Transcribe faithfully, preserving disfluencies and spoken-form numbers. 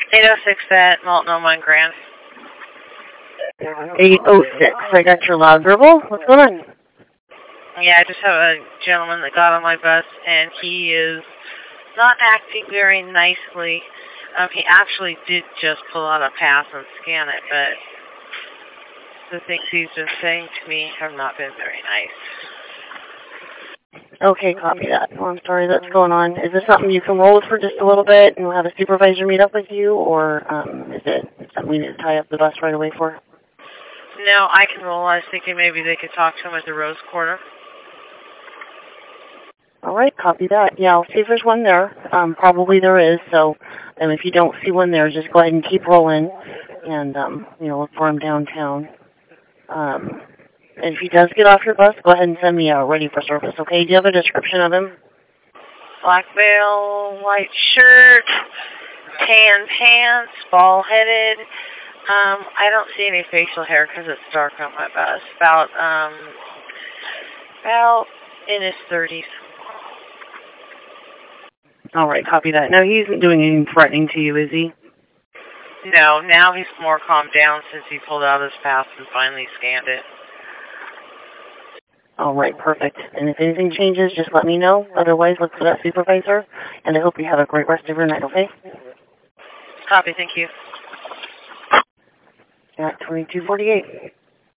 eight oh six at Multnomah Grand. eight oh six. I got your loud verbal. What's going on? Yeah, I just have a gentleman that got on my bus, and he is not acting very nicely. Um, he actually did just pull out a pass and scan it, but the things he's been saying to me have not been very nice. Okay, copy that. Oh, I'm sorry that's going on. Is this something you can roll with for just a little bit and we'll have a supervisor meet up with you, or um, is it something we need to tie up the bus right away for? No, I can roll. I was thinking maybe they could talk to him at the Rose Quarter. All right, copy that. Yeah, I'll see if there's one there. Um, probably there is, so um, if you don't see one there, just go ahead and keep rolling and, um, you know, look for him downtown. Um, and if he does get off your bus, go ahead and send me a ready for service, okay? Do you have a description of him? Black veil, white shirt, tan pants, bald-headed. Um, I don't see any facial hair because it's dark on my bus. About, um, about in his thirties. All right, copy that. Now, he isn't doing anything threatening to you, is he? No, now he's more calmed down since he pulled out his pass and finally scanned it. All right, perfect. And if anything changes, just let me know. Otherwise, look for that supervisor. And I hope you have a great rest of your night, okay? Copy, thank you. At twenty-two forty-eight.